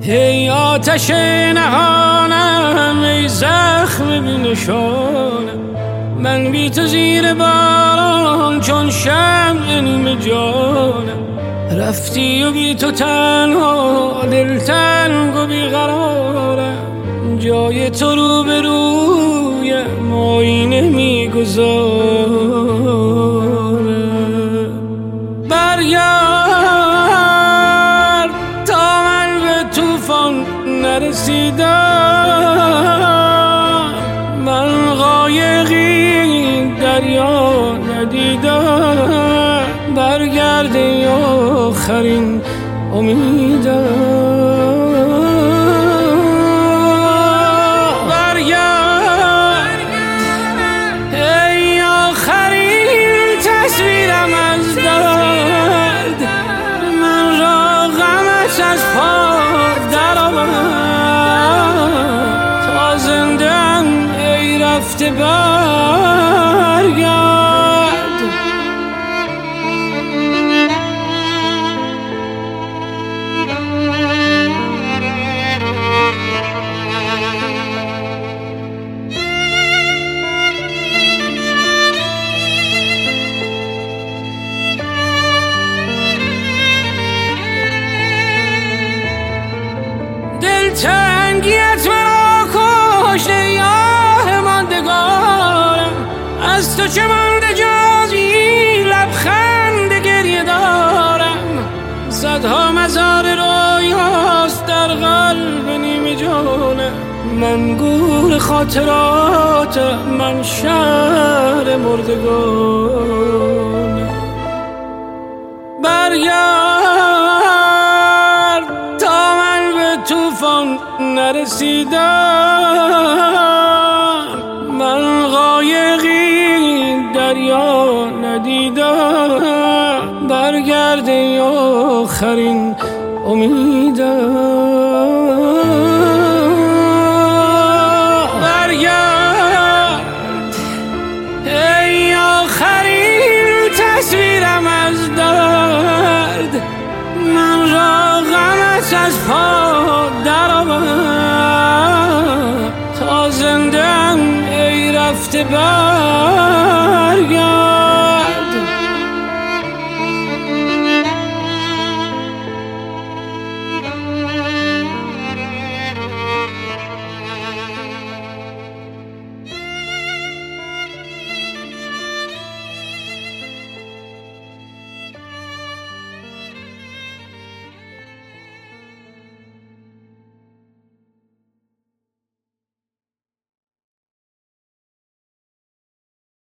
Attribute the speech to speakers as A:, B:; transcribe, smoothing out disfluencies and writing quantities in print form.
A: ای آتش نهانم، ای زخم بی نشانم، من بی تو زیر باران چون شمع نیمه جانم. رفتی و بی تو تنها دلتنگ و بیقرارم، جای تو رو به رویم آینه میگذارم. برگرد تا من به طوفان نرسیدم، من قایقی دریا ندیدم. برگرد ای آخرین امیدم، برگرد ای آخرین تصویرم از درد، من را غمت از پا درآورد. تا زنده‌ام ای رفته برگرد. دلتنگیت مرا کشته یاه ماندگارم، از تو چه مانده جز این لبخند گریه دارم. صدها مزار رویاست در قلب نیمه جانم، من گور خاطراتم، من شهر مردگانم. برگرد تا من به طوفان نرسیدم، من قایقی دریا ندیدم. برگرد ای آخرین امیدم، برگرد ای آخرین تصویرم از درد، من را غمت از پا درآورد. تا زنده‌ام ای رفته برگرد.